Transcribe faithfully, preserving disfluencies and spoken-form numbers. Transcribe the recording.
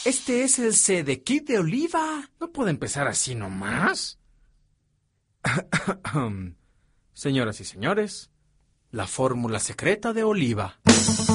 Este es el C de Kit de Oliva. ¿No puede empezar así nomás? Señoras y señores, la fórmula secreta de Oliva.